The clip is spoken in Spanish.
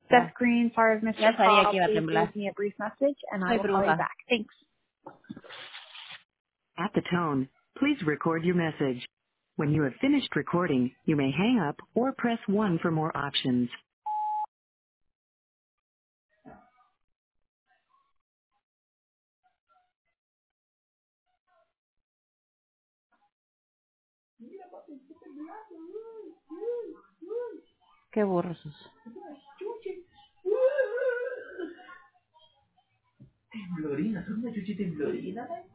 Ya, Seth Green, sorry I've missed ya your sabía que call. iba a Please temblar. leave me a brief message and I Soy will call you bruja. back. Thanks. At the tone, please record your message. When you have finished recording, you may hang up or press 1 for more options. Qué burros. Temblorina, ¿sos una chuchi temblorina?